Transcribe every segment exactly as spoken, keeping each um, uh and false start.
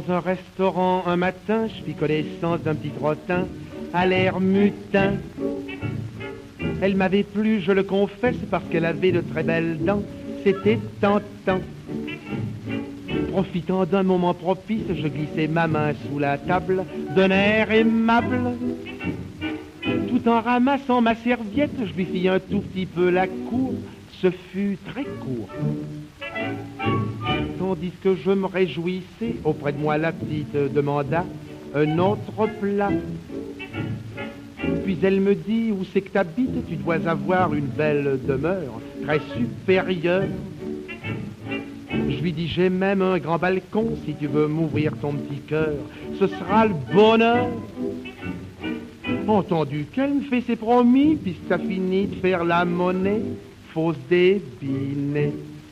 Dans un restaurant un matin, je fis connaissance d'un petit trottin à l'air mutin. Elle m'avait plu, je le confesse, parce qu'elle avait de très belles dents. C'était tentant. Profitant d'un moment propice, je glissai ma main sous la table d'un air aimable. Tout en ramassant ma serviette, je lui fis un tout petit peu la cour. Ce fut très court. Tandis que je me réjouissais, auprès de moi la petite demanda un autre plat. Puis elle me dit, où c'est que t'habites? Tu dois avoir une belle demeure, très supérieure. Je lui dis, j'ai même un grand balcon, si tu veux m'ouvrir ton petit cœur, ce sera le bonheur. Entendu qu'elle me fait ses promis, puisque t'as fini de faire la monnaie, faut se débiner.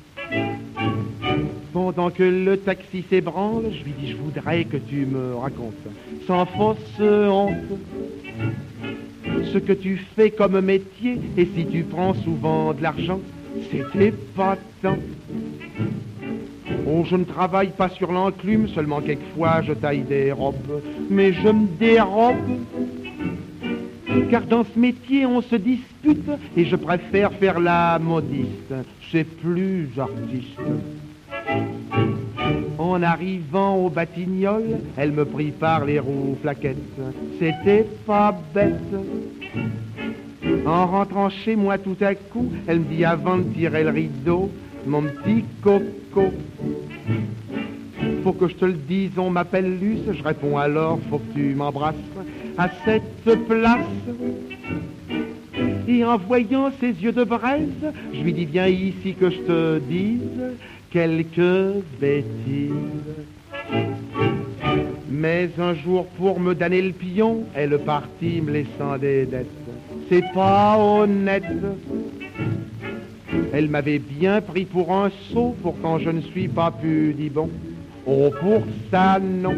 Pendant que le taxi s'ébranle, je lui dis, je voudrais que tu me racontes, sans fausse honte, ce que tu fais comme métier, et si tu prends souvent de l'argent, c'est épatant. Oh, je ne travaille pas sur l'enclume, seulement quelquefois je taille des robes, mais je me dérobe. Car dans ce métier on se dispute, et je préfère faire la modiste, c'est plus artiste. En arrivant au Batignolles, elle me prit par les roues flaquettes, c'était pas bête. En rentrant chez moi tout à coup, elle me dit avant de tirer le rideau, mon petit coco, faut que je te le dise, on m'appelle Luce, je réponds alors, faut que tu m'embrasses à cette place. Et en voyant ses yeux de braise, je lui dis, viens ici que je te dise quelques bêtises. Mais un jour, pour me donner le pion, elle partit me laissant des dettes. C'est pas honnête. Elle m'avait bien pris pour un sot, pourtant je ne suis pas pudibond. Oh, pour ça, non.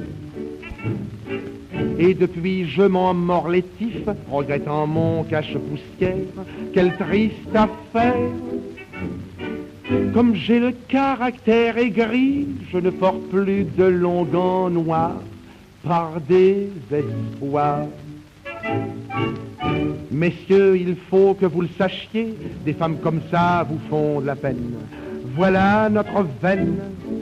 Et depuis, je m'en mords les tifs, regrettant mon cache-poussière. Quelle triste affaire! Comme j'ai le caractère aigri, je ne porte plus de longs gants noirs par désespoir. Messieurs, il faut que vous le sachiez, des femmes comme ça vous font de la peine. Voilà notre veine.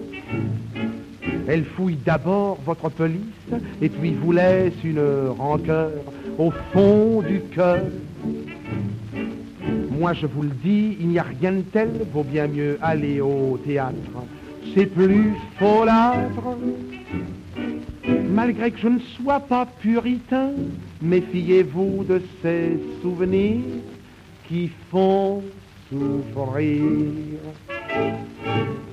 Elle fouille d'abord votre pelisse et puis vous laisse une rancœur au fond du cœur. Moi je vous le dis, il n'y a rien de tel, vaut bien mieux aller au théâtre. C'est plus folâtre. Malgré que je ne sois pas puritain, méfiez-vous de ces souvenirs qui font souffrir.